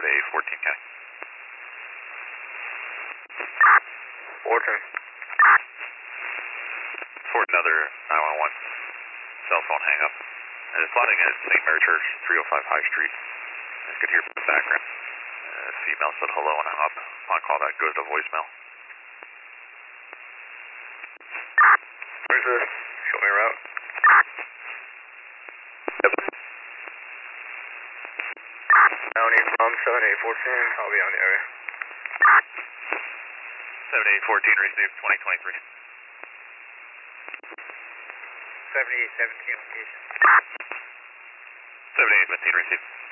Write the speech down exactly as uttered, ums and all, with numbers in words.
eight fourteen County. fourteen. For another nine one one cell phone hang up. And it's slotting in at Saint Mary Church, three oh five High Street. I could hear from the background. Uh, female said hello and hung up. On call that goes to voicemail. Where's this? Show me a route. Yep. County from seven eight fourteen. I'll be on the area. seven eight fourteen received twenty twenty-three. seventy-eight seventeen location. seven eight seventeen received.